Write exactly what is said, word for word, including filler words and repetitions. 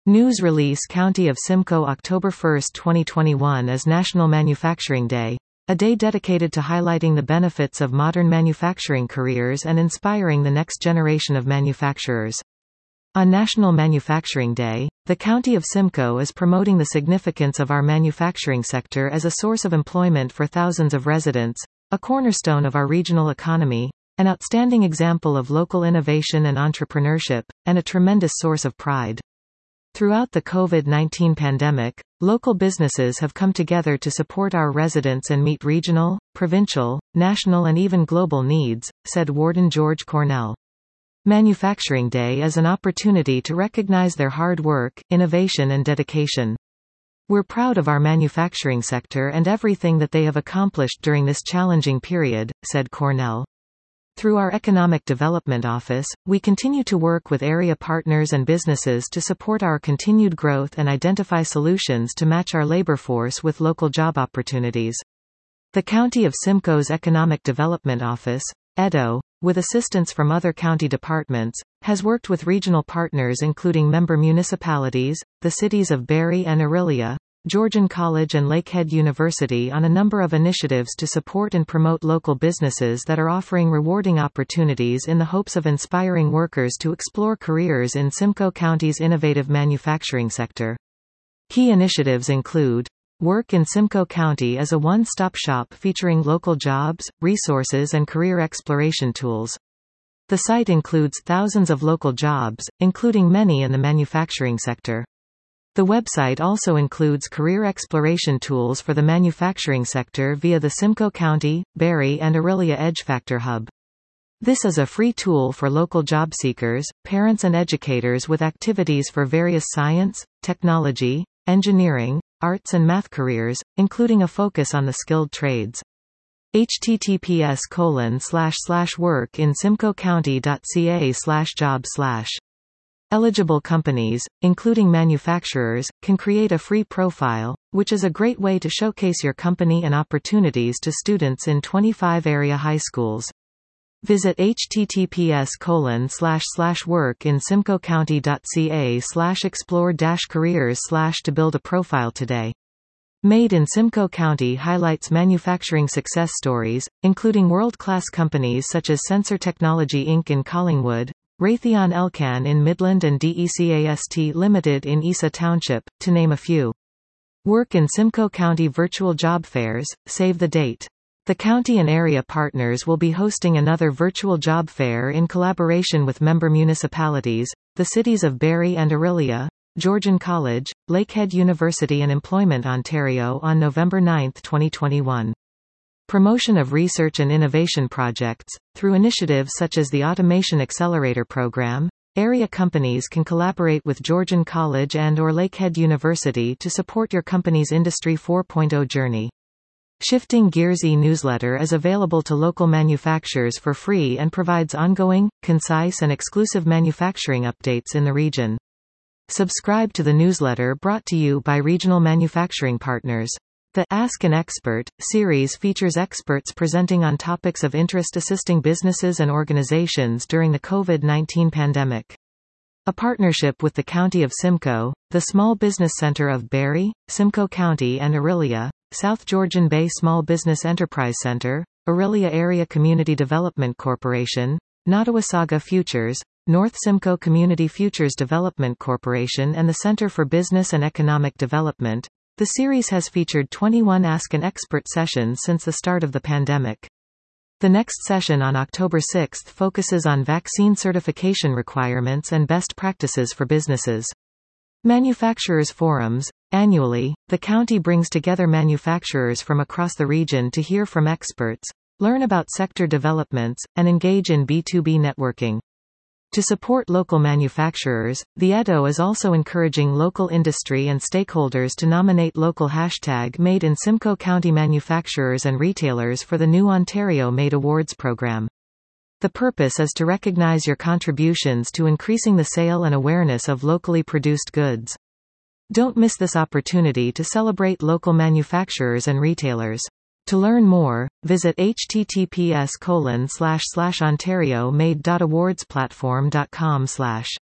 News release County of Simcoe October first twenty twenty-one is National Manufacturing Day, a day dedicated to highlighting the benefits of modern manufacturing careers and inspiring the next generation of manufacturers. On National Manufacturing Day, the County of Simcoe is promoting the significance of our manufacturing sector as a source of employment for thousands of residents, a cornerstone of our regional economy, an outstanding example of local innovation and entrepreneurship, and a tremendous source of pride. Throughout the COVID nineteen pandemic, local businesses have come together to support our residents and meet regional, provincial, national and even global needs, said Warden George Cornell. Manufacturing Day is an opportunity to recognize their hard work, innovation and dedication. We're proud of our manufacturing sector and everything that they have accomplished during this challenging period, said Cornell. Through our Economic Development Office, we continue to work with area partners and businesses to support our continued growth and identify solutions to match our labor force with local job opportunities. The County of Simcoe's Economic Development Office, E D O, with assistance from other county departments, has worked with regional partners including member municipalities, the cities of Barrie and Orillia, Georgian College and Lakehead University on a number of initiatives to support and promote local businesses that are offering rewarding opportunities in the hopes of inspiring workers to explore careers in Simcoe County's innovative manufacturing sector. Key initiatives include Work in Simcoe County as a one-stop shop featuring local jobs, resources and career exploration tools. The site includes thousands of local jobs, including many in the manufacturing sector. The website also includes career exploration tools for the manufacturing sector via the Simcoe County, Barrie and Orillia EdgeFactor Hub. This is a free tool for local job seekers, parents and educators with activities for various science, technology, engineering, arts and math careers, including a focus on the skilled trades. https colon slash slash work in simcoe county dot ca slash job slash Eligible companies, including manufacturers, can create a free profile, which is a great way to showcase your company and opportunities to students in twenty-five area high schools. Visit https colon slash slash work in simcoe county dot ca slash explore dash careers slash to build a profile today. Made in Simcoe County highlights manufacturing success stories, including world-class companies such as Sensor Technology Incorporated in Collingwood, Raytheon Elcan in Midland and DECAST Limited in Isa Township, to name a few. Work in Simcoe County virtual job fairs, save the date. The county and area partners will be hosting another virtual job fair in collaboration with member municipalities, the cities of Barrie and Orillia, Georgian College, Lakehead University and Employment Ontario on November ninth twenty twenty-one. Promotion of research and innovation projects. Through initiatives such as the Automation Accelerator Program, area companies can collaborate with Georgian College and or Lakehead University to support your company's Industry four point oh journey. Shifting Gears e-newsletter is available to local manufacturers for free and provides ongoing, concise and exclusive manufacturing updates in the region. Subscribe to the newsletter brought to you by regional manufacturing partners. The Ask an Expert series features experts presenting on topics of interest assisting businesses and organizations during the COVID nineteen pandemic. A partnership with the County of Simcoe, the Small Business Center of Barrie, Simcoe County and Orillia, South Georgian Bay Small Business Enterprise Center, Orillia Area Community Development Corporation, Nottawasaga Futures, North Simcoe Community Futures Development Corporation and the Center for Business and Economic Development. The series has featured twenty-one Ask an Expert sessions since the start of the pandemic. The next session on October sixth focuses on vaccine certification requirements and best practices for businesses. Manufacturers Forums. Annually, the county brings together manufacturers from across the region to hear from experts, learn about sector developments, and engage in B two B networking. To support local manufacturers, the E D O is also encouraging local industry and stakeholders to nominate local hashtag Made in Simcoe County manufacturers and retailers for the new Ontario Made Awards program. The purpose is to recognize your contributions to increasing the sale and awareness of locally produced goods. Don't miss this opportunity to celebrate local manufacturers and retailers. To learn more, visit https colon slash slash ontario made dot awards platform dot com slash